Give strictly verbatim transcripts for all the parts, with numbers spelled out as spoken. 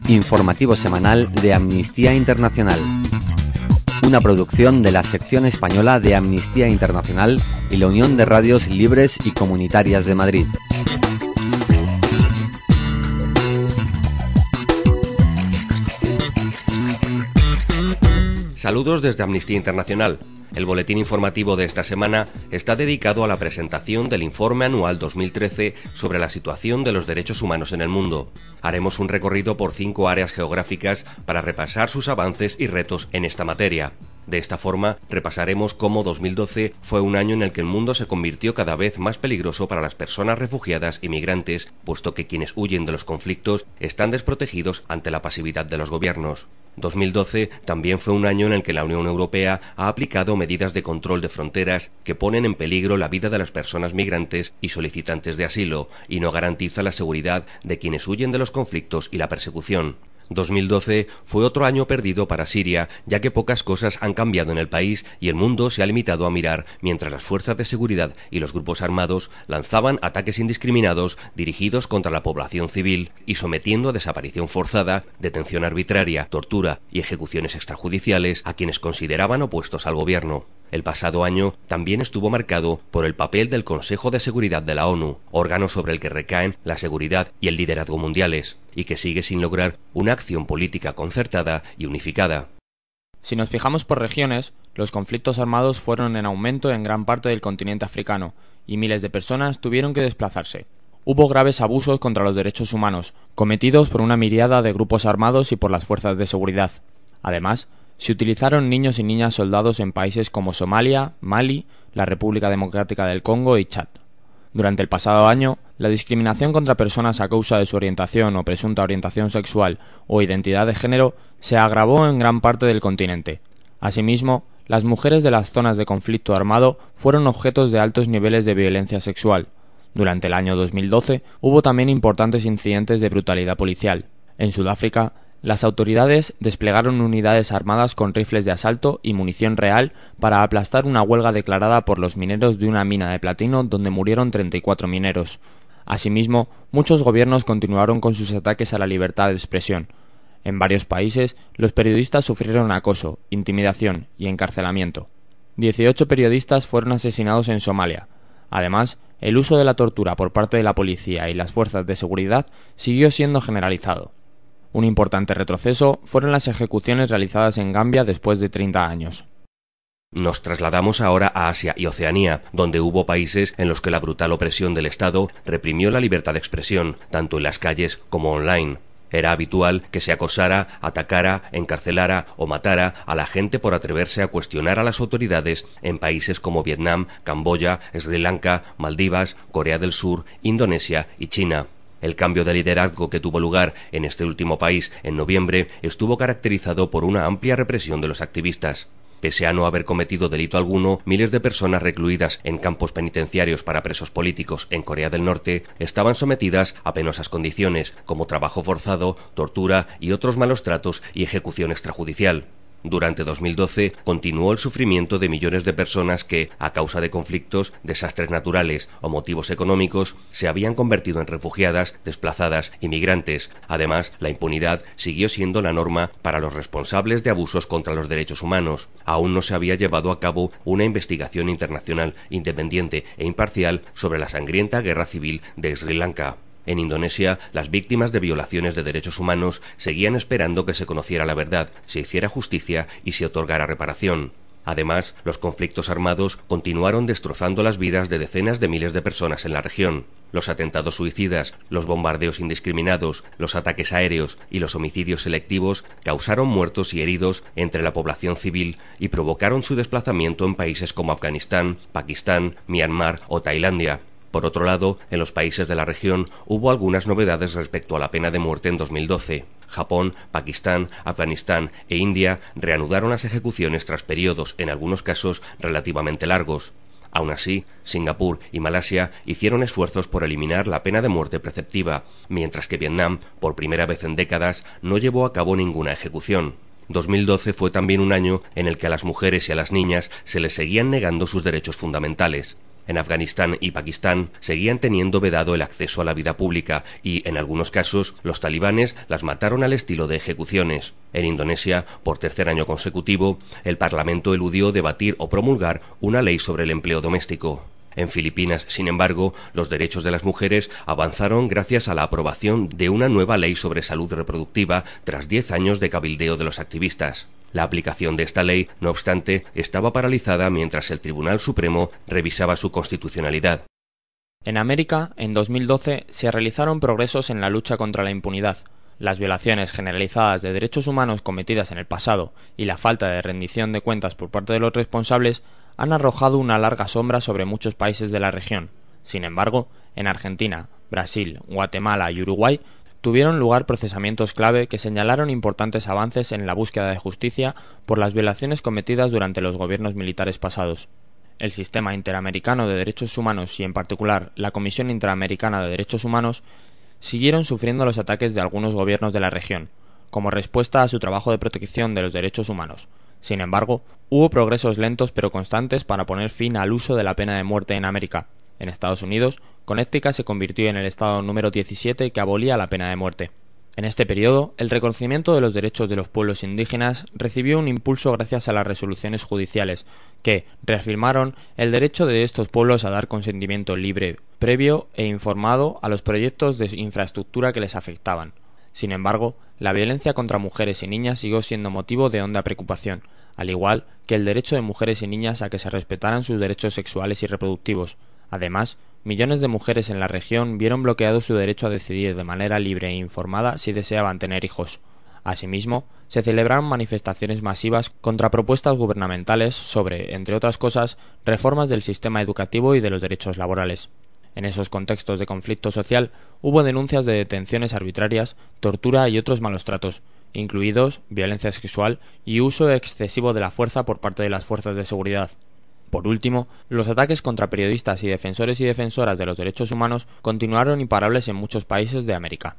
Informativo semanal de Amnistía Internacional. Una producción de la sección española de Amnistía Internacional y la Unión de Radios Libres y Comunitarias de Madrid. Saludos desde Amnistía Internacional. El boletín informativo de esta semana está dedicado a la presentación del informe anual dos mil trece sobre la situación de los derechos humanos en el mundo. Haremos un recorrido por cinco áreas geográficas para repasar sus avances y retos en esta materia. De esta forma, repasaremos cómo dos mil doce fue un año en el que el mundo se convirtió cada vez más peligroso para las personas refugiadas y migrantes, puesto que quienes huyen de los conflictos están desprotegidos ante la pasividad de los gobiernos. dos mil doce también fue un año en el que la Unión Europea ha aplicado medidas de control de fronteras que ponen en peligro la vida de las personas migrantes y solicitantes de asilo, y no garantiza la seguridad de quienes huyen de los conflictos y la persecución. dos mil doce fue otro año perdido para Siria, ya que pocas cosas han cambiado en el país y el mundo se ha limitado a mirar mientras las fuerzas de seguridad y los grupos armados lanzaban ataques indiscriminados dirigidos contra la población civil y sometiendo a desaparición forzada, detención arbitraria, tortura y ejecuciones extrajudiciales a quienes consideraban opuestos al gobierno. El pasado año también estuvo marcado por el papel del Consejo de Seguridad de la ONU, órgano sobre el que recaen la seguridad y el liderazgo mundiales, y que sigue sin lograr una acción política concertada y unificada. Si nos fijamos por regiones, los conflictos armados fueron en aumento en gran parte del continente africano, y miles de personas tuvieron que desplazarse. Hubo graves abusos contra los derechos humanos, cometidos por una miríada de grupos armados y por las fuerzas de seguridad. Además, se utilizaron niños y niñas soldados en países como Somalia, Mali, la República Democrática del Congo y Chad. Durante el pasado año, la discriminación contra personas a causa de su orientación o presunta orientación sexual o identidad de género se agravó en gran parte del continente. Asimismo, las mujeres de las zonas de conflicto armado fueron objetos de altos niveles de violencia sexual. Durante el año dos mil doce hubo también importantes incidentes de brutalidad policial. En Sudáfrica, las autoridades desplegaron unidades armadas con rifles de asalto y munición real para aplastar una huelga declarada por los mineros de una mina de platino donde murieron treinta y cuatro mineros. Asimismo, muchos gobiernos continuaron con sus ataques a la libertad de expresión. En varios países, los periodistas sufrieron acoso, intimidación y encarcelamiento. dieciocho periodistas fueron asesinados en Somalia. Además, el uso de la tortura por parte de la policía y las fuerzas de seguridad siguió siendo generalizado. Un importante retroceso fueron las ejecuciones realizadas en Gambia después de treinta años. Nos trasladamos ahora a Asia y Oceanía, donde hubo países en los que la brutal opresión del Estado reprimió la libertad de expresión, tanto en las calles como online. Era habitual que se acosara, atacara, encarcelara o matara a la gente por atreverse a cuestionar a las autoridades en países como Vietnam, Camboya, Sri Lanka, Maldivas, Corea del Sur, Indonesia y China. El cambio de liderazgo que tuvo lugar en este último país en noviembre estuvo caracterizado por una amplia represión de los activistas. Pese a no haber cometido delito alguno, miles de personas recluidas en campos penitenciarios para presos políticos en Corea del Norte estaban sometidas a penosas condiciones, como trabajo forzado, tortura y otros malos tratos y ejecución extrajudicial. Durante dos mil doce continuó el sufrimiento de millones de personas que, a causa de conflictos, desastres naturales o motivos económicos, se habían convertido en refugiadas, desplazadas y migrantes. Además, la impunidad siguió siendo la norma para los responsables de abusos contra los derechos humanos. Aún no se había llevado a cabo una investigación internacional independiente e imparcial sobre la sangrienta guerra civil de Sri Lanka. En Indonesia, las víctimas de violaciones de derechos humanos seguían esperando que se conociera la verdad, se hiciera justicia y se otorgara reparación. Además, los conflictos armados continuaron destrozando las vidas de decenas de miles de personas en la región. Los atentados suicidas, los bombardeos indiscriminados, los ataques aéreos y los homicidios selectivos causaron muertos y heridos entre la población civil y provocaron su desplazamiento en países como Afganistán, Pakistán, Myanmar o Tailandia. Por otro lado, en los países de la región hubo algunas novedades respecto a la pena de muerte en dos mil doce. Japón, Pakistán, Afganistán e India reanudaron las ejecuciones tras periodos, en algunos casos, relativamente largos. Aún así, Singapur y Malasia hicieron esfuerzos por eliminar la pena de muerte preceptiva, mientras que Vietnam, por primera vez en décadas, no llevó a cabo ninguna ejecución. dos mil doce fue también un año en el que a las mujeres y a las niñas se les seguían negando sus derechos fundamentales. En Afganistán y Pakistán seguían teniendo vedado el acceso a la vida pública y, en algunos casos, los talibanes las mataron al estilo de ejecuciones. En Indonesia, por tercer año consecutivo, el Parlamento eludió debatir o promulgar una ley sobre el empleo doméstico. En Filipinas, sin embargo, los derechos de las mujeres avanzaron gracias a la aprobación de una nueva ley sobre salud reproductiva tras diez años de cabildeo de los activistas. La aplicación de esta ley, no obstante, estaba paralizada mientras el Tribunal Supremo revisaba su constitucionalidad. En América, en dos mil doce, se realizaron progresos en la lucha contra la impunidad. Las violaciones generalizadas de derechos humanos cometidas en el pasado y la falta de rendición de cuentas por parte de los responsables han arrojado una larga sombra sobre muchos países de la región. Sin embargo, en Argentina, Brasil, Guatemala y Uruguay tuvieron lugar procesamientos clave que señalaron importantes avances en la búsqueda de justicia por las violaciones cometidas durante los gobiernos militares pasados. El Sistema Interamericano de Derechos Humanos y, en particular, la Comisión Interamericana de Derechos Humanos siguieron sufriendo los ataques de algunos gobiernos de la región, como respuesta a su trabajo de protección de los derechos humanos. Sin embargo, hubo progresos lentos pero constantes para poner fin al uso de la pena de muerte en América. En Estados Unidos, Connecticut se convirtió en el estado número diecisiete que abolía la pena de muerte. En este periodo, el reconocimiento de los derechos de los pueblos indígenas recibió un impulso gracias a las resoluciones judiciales, que reafirmaron el derecho de estos pueblos a dar consentimiento libre, previo e informado a los proyectos de infraestructura que les afectaban. Sin embargo, la violencia contra mujeres y niñas siguió siendo motivo de honda preocupación, al igual que el derecho de mujeres y niñas a que se respetaran sus derechos sexuales y reproductivos. Además, millones de mujeres en la región vieron bloqueado su derecho a decidir de manera libre e informada si deseaban tener hijos. Asimismo, se celebraron manifestaciones masivas contra propuestas gubernamentales sobre, entre otras cosas, reformas del sistema educativo y de los derechos laborales. En esos contextos de conflicto social hubo denuncias de detenciones arbitrarias, tortura y otros malos tratos, incluidos violencia sexual y uso excesivo de la fuerza por parte de las fuerzas de seguridad. Por último, los ataques contra periodistas y defensores y defensoras de los derechos humanos continuaron imparables en muchos países de América.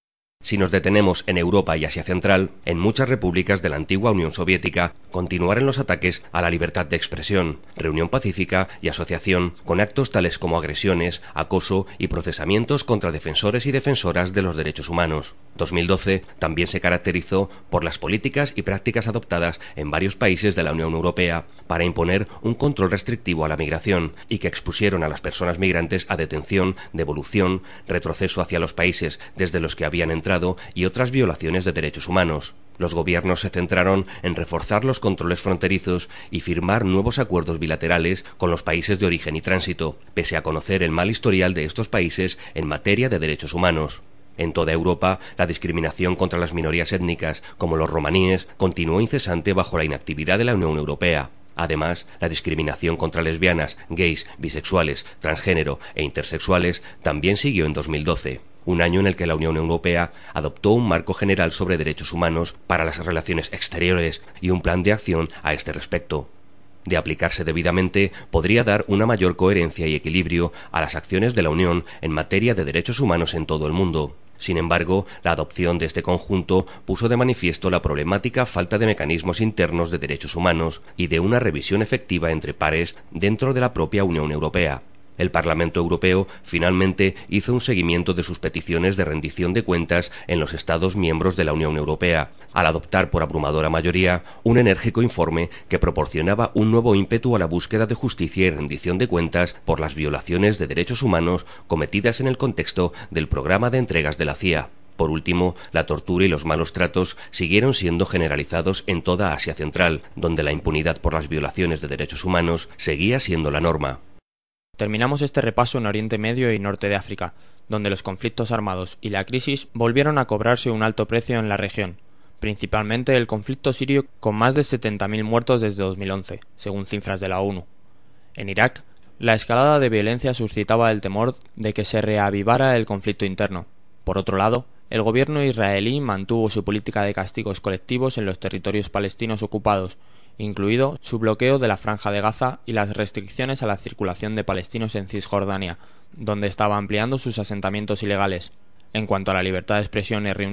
Si nos detenemos en Europa y Asia Central, en muchas repúblicas de la antigua Unión Soviética continuaron los ataques a la libertad de expresión, reunión pacífica y asociación, con actos tales como agresiones, acoso y procesamientos contra defensores y defensoras de los derechos humanos. dos mil doce también se caracterizó por las políticas y prácticas adoptadas en varios países de la Unión Europea para imponer un control restrictivo a la migración y que expusieron a las personas migrantes a detención, devolución, retroceso hacia los países desde los que habían entrado y otras violaciones de derechos humanos. Los gobiernos se centraron en reforzar los controles fronterizos y firmar nuevos acuerdos bilaterales con los países de origen y tránsito, pese a conocer el mal historial de estos países en materia de derechos humanos. En toda Europa, la discriminación contra las minorías étnicas, como los romaníes, continuó incesante bajo la inactividad de la Unión Europea. Además, la discriminación contra lesbianas, gays, bisexuales, transgénero e intersexuales también siguió en dos mil doce. Un año en el que la Unión Europea adoptó un marco general sobre derechos humanos para las relaciones exteriores y un plan de acción a este respecto. De aplicarse debidamente, podría dar una mayor coherencia y equilibrio a las acciones de la Unión en materia de derechos humanos en todo el mundo. Sin embargo, la adopción de este conjunto puso de manifiesto la problemática falta de mecanismos internos de derechos humanos y de una revisión efectiva entre pares dentro de la propia Unión Europea. El Parlamento Europeo finalmente hizo un seguimiento de sus peticiones de rendición de cuentas en los Estados miembros de la Unión Europea, al adoptar por abrumadora mayoría un enérgico informe que proporcionaba un nuevo ímpetu a la búsqueda de justicia y rendición de cuentas por las violaciones de derechos humanos cometidas en el contexto del programa de entregas de la C I A. Por último, la tortura y los malos tratos siguieron siendo generalizados en toda Asia Central, donde la impunidad por las violaciones de derechos humanos seguía siendo la norma. Terminamos este repaso en Oriente Medio y Norte de África, donde los conflictos armados y la crisis volvieron a cobrarse un alto precio en la región, principalmente el conflicto sirio con más de setenta mil muertos desde dos mil once, según cifras de la ONU. En Irak, la escalada de violencia suscitaba el temor de que se reavivara el conflicto interno. Por otro lado, el gobierno israelí mantuvo su política de castigos colectivos en los territorios palestinos ocupados, incluido su bloqueo de la Franja de Gaza y las restricciones a la circulación de palestinos en Cisjordania, donde estaba ampliando sus asentamientos ilegales. En cuanto a la libertad de expresión y reunión,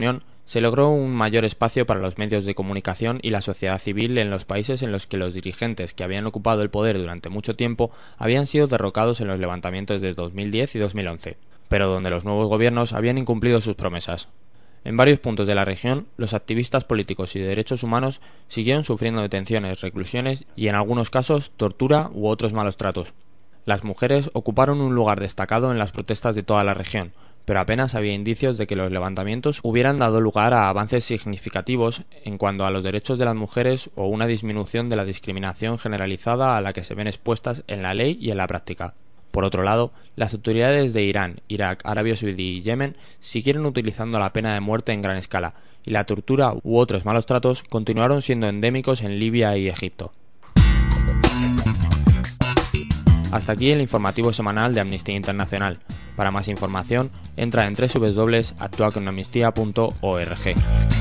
Se logró un mayor espacio para los medios de comunicación y la sociedad civil en los países en los que los dirigentes que habían ocupado el poder durante mucho tiempo habían sido derrocados en los levantamientos de dos mil diez y dos mil once, pero donde los nuevos gobiernos habían incumplido sus promesas. En varios puntos de la región, los activistas políticos y de derechos humanos siguieron sufriendo detenciones, reclusiones y, en algunos casos, tortura u otros malos tratos. Las mujeres ocuparon un lugar destacado en las protestas de toda la región, pero apenas había indicios de que los levantamientos hubieran dado lugar a avances significativos en cuanto a los derechos de las mujeres o una disminución de la discriminación generalizada a la que se ven expuestas en la ley y en la práctica. Por otro lado, las autoridades de Irán, Irak, Arabia Saudí y Yemen siguieron utilizando la pena de muerte en gran escala, y la tortura u otros malos tratos continuaron siendo endémicos en Libia y Egipto. Hasta aquí el informativo semanal de Amnistía Internacional. Para más información, entra en doble u doble u doble u punto actua con amnistía punto org.